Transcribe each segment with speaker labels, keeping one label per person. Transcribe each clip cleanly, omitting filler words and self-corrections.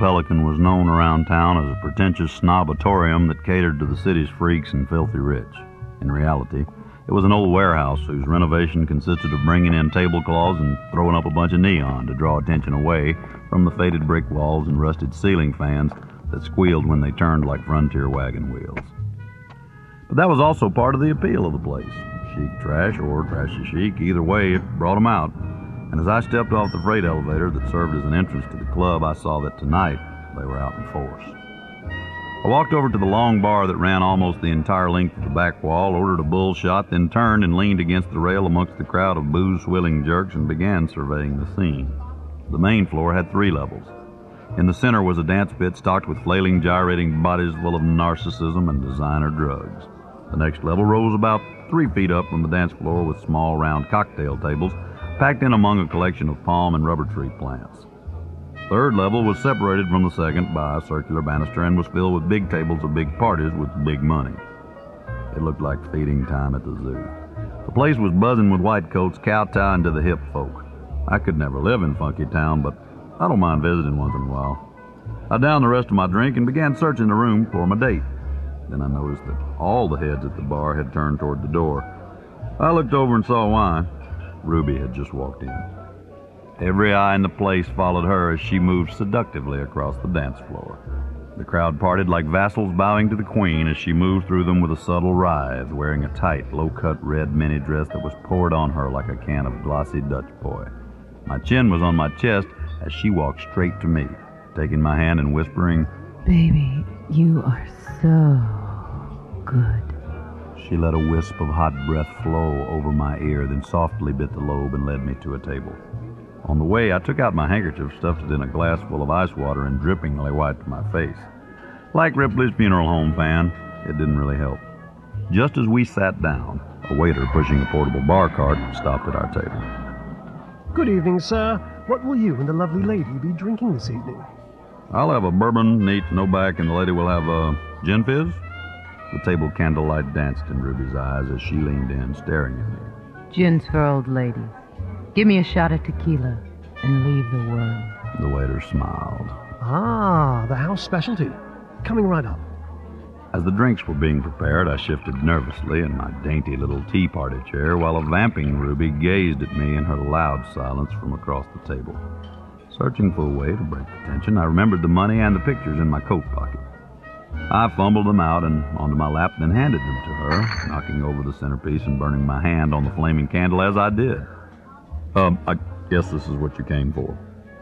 Speaker 1: Pelican was known around town as a pretentious snobatorium that catered to the city's freaks and filthy rich. In reality, it was an old warehouse whose renovation consisted of bringing in tablecloths and throwing up a bunch of neon to draw attention away from the faded brick walls and rusted ceiling fans that squealed when they turned like frontier wagon wheels. But that was also part of the appeal of the place. Chic trash or trashy chic, either way, it brought them out. And as I stepped off the freight elevator that served as an entrance to the club, I saw that tonight they were out in force. I walked over to the long bar that ran almost the entire length of the back wall, ordered a bull shot, then turned and leaned against the rail amongst the crowd of booze-swilling jerks and began surveying the scene. The main floor had 3 levels. In the center was a dance pit stocked with flailing, gyrating bodies full of narcissism and designer drugs. The next level rose about 3 feet up from the dance floor with small, round cocktail tables packed in among a collection of palm and rubber tree plants. Third level was separated from the second by a circular banister and was filled with big tables of big parties with big money. It looked like feeding time at the zoo. The place was buzzing with white coats kowtowing to the hip folk. I could never live in Funky Town, but I don't mind visiting once in a while. I downed the rest of my drink and began searching the room for my date. Then I noticed that all the heads at the bar had turned toward the door. I looked over and saw why. Ruby had just walked in. Every eye in the place followed her as she moved seductively across the dance floor. The crowd parted like vassals bowing to the queen as she moved through them with a subtle writhe, wearing a tight, low-cut red mini dress that was poured on her like a can of glossy Dutch boy. My chin was on my chest as she walked straight to me, taking my hand and whispering,
Speaker 2: "Baby, you are so good."
Speaker 1: She let a wisp of hot breath flow over my ear, then softly bit the lobe and led me to a table. On the way, I took out my handkerchief, stuffed it in a glass full of ice water, and drippingly wiped my face. Like Ripley's Funeral Home fan, it didn't really help. Just as we sat down, a waiter pushing a portable bar cart stopped at our table.
Speaker 3: "Good evening, sir. What will you and the lovely lady be drinking this evening?"
Speaker 1: "I'll have a bourbon, neat, no back, and the lady will have a gin fizz." The table candlelight danced in Ruby's eyes as she leaned in, staring at me.
Speaker 2: "Gin's for old ladies. Give me a shot of tequila and leave the worm."
Speaker 1: The waiter smiled.
Speaker 3: "Ah, the house specialty. Coming right up."
Speaker 1: As the drinks were being prepared, I shifted nervously in my dainty little tea party chair while a vamping Ruby gazed at me in her loud silence from across the table. Searching for a way to break the tension, I remembered the money and the pictures in my coat pocket. I fumbled them out and onto my lap, then handed them to her, knocking over the centerpiece and burning my hand on the flaming candle as I did. I guess this is what you came for."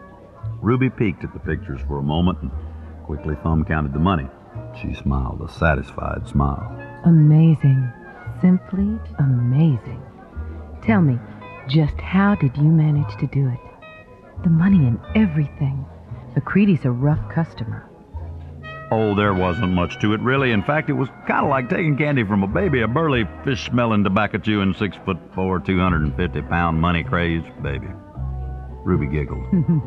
Speaker 1: Ruby peeked at the pictures for a moment and quickly thumb-counted the money. She smiled, a satisfied smile.
Speaker 2: "Amazing. Simply amazing. Tell me, just how did you manage to do it? The money and everything. McCready's a rough customer."
Speaker 1: Oh, there wasn't much to it, really. In fact, it was kind of like taking candy from a baby, a burly, fish-smelling, tobacco-chewing, 6'4", 250-pound, money-crazed baby. Ruby giggled.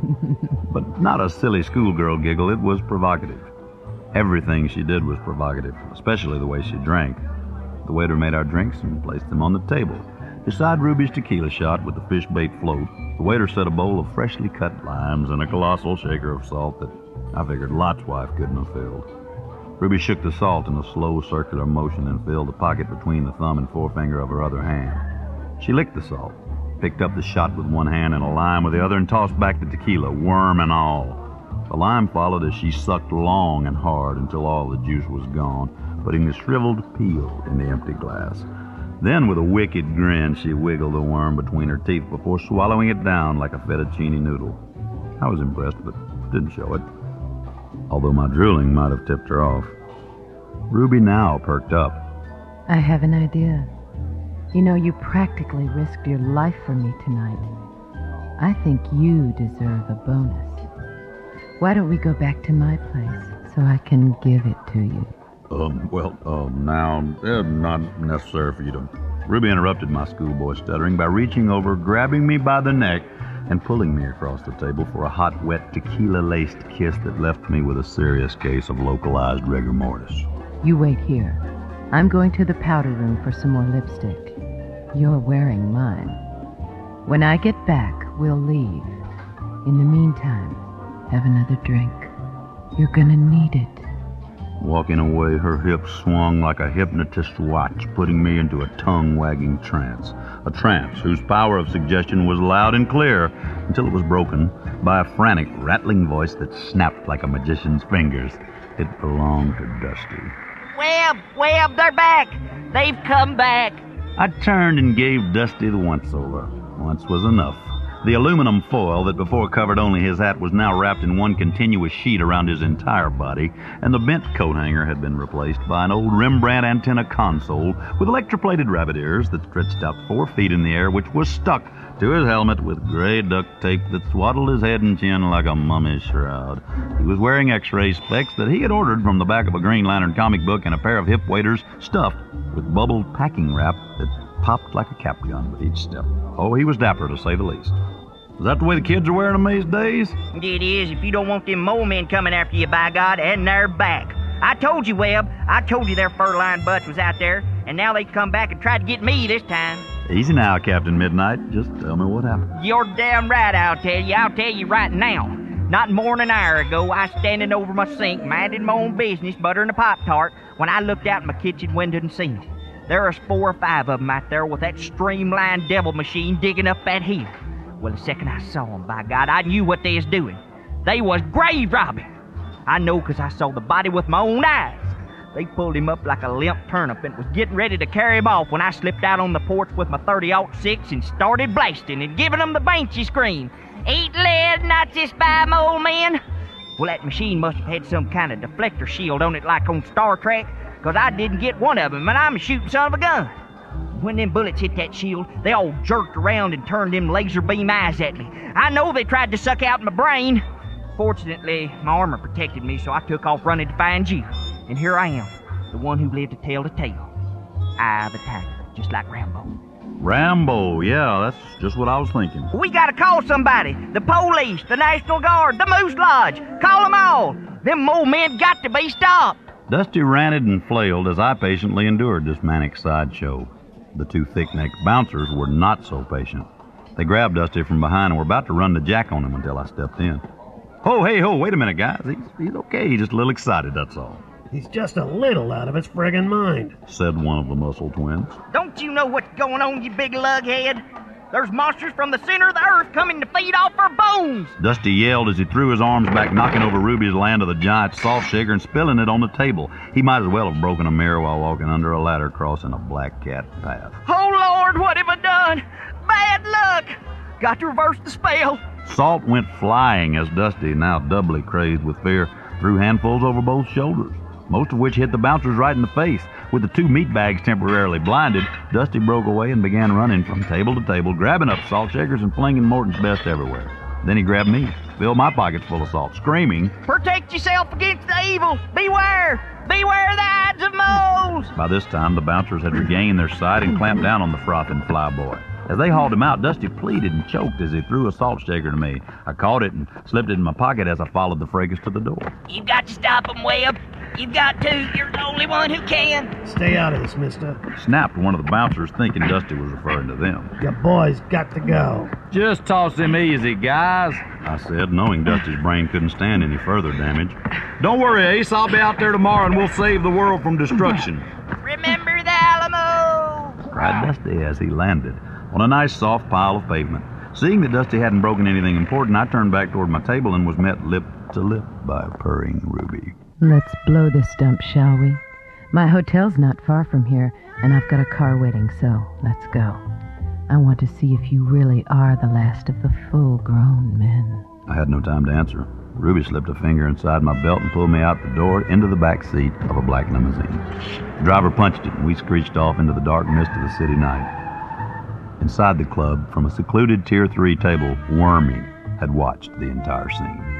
Speaker 1: But not a silly schoolgirl giggle. It was provocative. Everything she did was provocative, especially the way she drank. The waiter made our drinks and placed them on the table. Beside Ruby's tequila shot with the fish bait float, the waiter set a bowl of freshly cut limes and a colossal shaker of salt that I figured Lot's wife couldn't have filled. Ruby shook the salt in a slow circular motion and filled the pocket between the thumb and forefinger of her other hand. She licked the salt, picked up the shot with one hand and a lime with the other, and tossed back the tequila, worm and all. The lime followed as she sucked long and hard until all the juice was gone, putting the shriveled peel in the empty glass. Then, with a wicked grin, she wiggled the worm between her teeth before swallowing it down like a fettuccine noodle. I was impressed, but didn't show it, although my drooling might have tipped her off. Ruby now perked up.
Speaker 2: "I have an idea. You know, you practically risked your life for me tonight. I think you deserve a bonus. Why don't we go back to my place so I can give it to you?"
Speaker 1: Now, not necessary for you to... Ruby interrupted my schoolboy stuttering by reaching over, grabbing me by the neck, and pulling me across the table for a hot, wet, tequila-laced kiss that left me with a serious case of localized rigor mortis.
Speaker 2: "You wait here. I'm going to the powder room for some more lipstick. You're wearing mine. When I get back, we'll leave. In the meantime, have another drink." You're gonna need it.
Speaker 1: Walking away, her hips swung like a hypnotist's watch, putting me into a tongue-wagging trance. A trance whose power of suggestion was loud and clear until it was broken by a frantic, rattling voice that snapped like a magician's fingers. It belonged to Dusty.
Speaker 4: Webb, they're back. They've come back.
Speaker 1: I turned and gave Dusty the once-over. Once was enough. The aluminum foil that before covered only his hat was now wrapped in one continuous sheet around his entire body, and the bent coat hanger had been replaced by an old Rembrandt antenna console with electroplated rabbit ears that stretched out 4 feet in the air, which was stuck to his helmet with gray duct tape that swaddled his head and chin like a mummy's shroud. He was wearing X-ray specs that he had ordered from the back of a Green Lantern comic book and a pair of hip waders stuffed with bubbled packing wrap that popped like a cap gun with each step. Oh, he was dapper, to say the least. Is that the way the kids are wearing them these days?
Speaker 4: It is, if you don't want them mole men coming after you, by God, and they're back. I told you, Webb. I told you their fur-lined butts was out there, and now they come back and try to get me this time.
Speaker 1: Easy now, Captain Midnight. Just tell me what happened.
Speaker 4: You're damn right, I'll tell you. I'll tell you right now. Not more than an hour ago, I was standing over my sink, minding my own business, buttering a Pop-Tart, when I looked out my kitchen window and seen them. There was 4 or 5 of them out there with that streamlined devil machine digging up that hill. Well, the second I saw them, by God, I knew what they was doing. They was grave robbing. I know 'cause I saw the body with my own eyes. They pulled him up like a limp turnip and was getting ready to carry him off when I slipped out on the porch with my .30-06 and started blasting and giving them the Banshee scream. Eat lead, not just by my old man. Well, that machine must have had some kind of deflector shield on it like on Star Trek, 'cause I didn't get one of them, and I'm a shooting son of a gun. When them bullets hit that shield, they all jerked around and turned them laser beam eyes at me. I know they tried to suck out my brain. Fortunately, my armor protected me, so I took off running to find you. And here I am, the one who lived to tell the tale. Eye of the tiger, just like Rambo.
Speaker 1: Rambo, yeah, that's just what I was thinking.
Speaker 4: We gotta call somebody. The police, the National Guard, the Moose Lodge. Call them all. Them mole men got to be stopped.
Speaker 1: Dusty ranted and flailed as I patiently endured this manic sideshow. The 2 thick-necked bouncers were not so patient. They grabbed Dusty from behind and were about to run the jack on him until I stepped in. Oh, hey, wait a minute, guys. He's okay. He's just a little excited, that's all.
Speaker 3: He's just a little out of his friggin' mind,
Speaker 1: said one of the muscle twins.
Speaker 4: Don't you know what's going on, you big lughead? There's monsters from the center of the earth coming to feed off our bones.
Speaker 1: Dusty yelled as he threw his arms back, knocking over Ruby's land of the giant salt shaker and spilling it on the table. He might as well have broken a mirror while walking under a ladder crossing a black cat path.
Speaker 4: Oh, Lord, what have I done? Bad luck. Got to reverse the spell.
Speaker 1: Salt went flying as Dusty, now doubly crazed with fear, threw handfuls over both shoulders, most of which hit the bouncers right in the face. With the 2 meat bags temporarily blinded, Dusty broke away and began running from table to table, grabbing up salt shakers and flinging Morton's Best everywhere. Then he grabbed me, filled my pockets full of salt, screaming,
Speaker 4: Protect yourself against the evil! Beware! Beware the Ides of moles!
Speaker 1: By this time, the bouncers had regained their sight and clamped down on the frothing flyboy. As they hauled him out, Dusty pleaded and choked as he threw a salt shaker to me. I caught it and slipped it in my pocket as I followed the fracas to the door.
Speaker 4: You've got to stop him, Webb. You've got to. You're the only one who can.
Speaker 3: Stay out of this, mister.
Speaker 1: Snapped one of the bouncers, thinking Dusty was referring to them.
Speaker 3: Your boy's got to go.
Speaker 1: Just toss him easy, guys, I said, knowing Dusty's brain couldn't stand any further damage. Don't worry, Ace. I'll be out there tomorrow and we'll save the world from destruction.
Speaker 4: Remember the Alamo!
Speaker 1: Cried Dusty as he landed on a nice soft pile of pavement. Seeing that Dusty hadn't broken anything important, I turned back toward my table and was met lip to lip by a purring Ruby.
Speaker 2: Let's blow this stump, shall we? My hotel's not far from here, and I've got a car waiting, so let's go. I want to see if you really are the last of the full-grown men.
Speaker 1: I had no time to answer. Ruby slipped a finger inside my belt and pulled me out the door into the back seat of a black limousine. The driver punched it, and we screeched off into the dark mist of the city night. Inside the club, from a secluded Tier 3 table, Wormy had watched the entire scene.